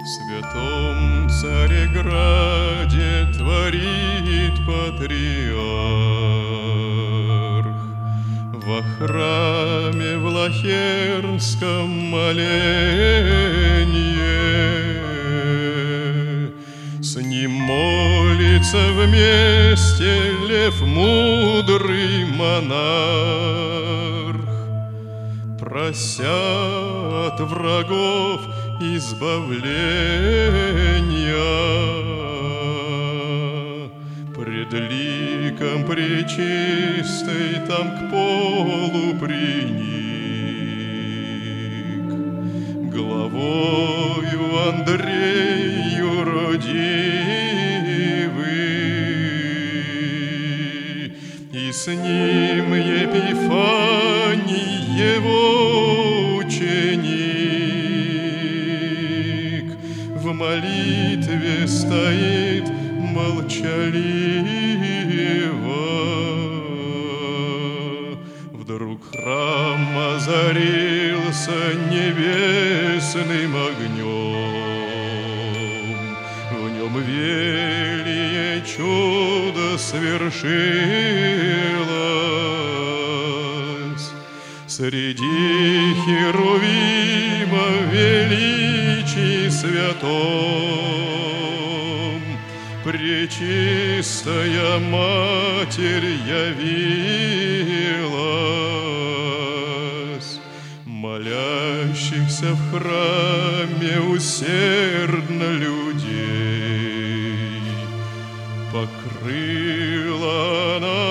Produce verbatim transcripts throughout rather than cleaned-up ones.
В святом Цареграде творит патриарх, во храме Влахернском моленье. С ним молится вместе лев мудрый монарх, прося от врагов избавления. Пред ликом пречистой там к полу приник, главою Андрею родивый, и с ним Епифаний его ученик. В молитве стоит молчаливо. Вдруг храм озарился небесным огнем, в нем велие чудо свершилось. Среди херувима величий святом пречистая Матерь явилась, молящихся в храме усердно людей покрыла она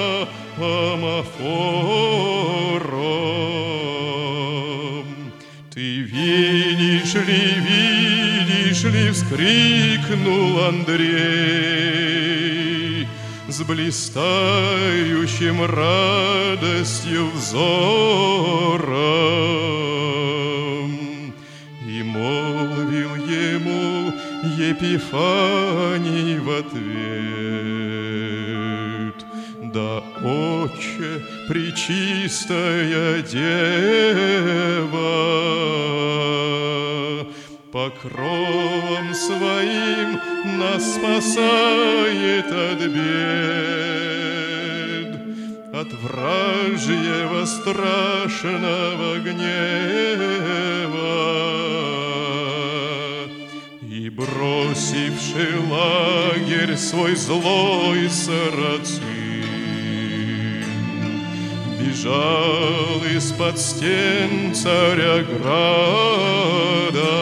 амафором. Ты видишь ли, видишь ли, вскрикнул Андрей с блистающим радостью взором, и молвил ему Епифаний в ответ: да, Отче, пречистая Дева, покровом своим нас спасает от бед, от вражьего страшного гнева. И бросивший лагерь свой злой сарацин бежал из-под стен Цареграда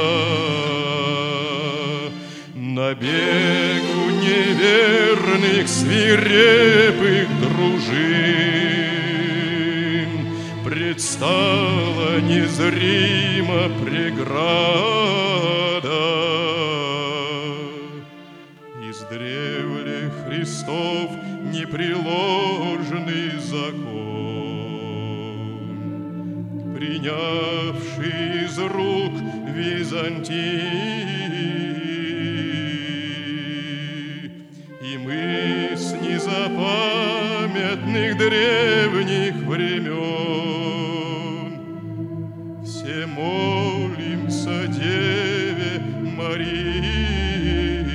на бегу неверных свирепых дружин. Предстала незримо преграда, издревле Христов непреложный закон, принявший из рук Византии, и мы с незапамятных древних времен все молимся Деве Марии.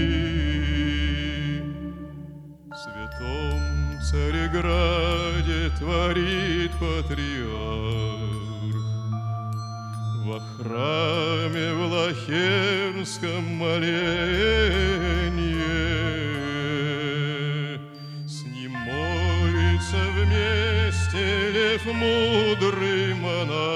В святом Цареграде творит патриарх, во храме Влахернском моленье. С ним молится вместе лев мудрый монарх,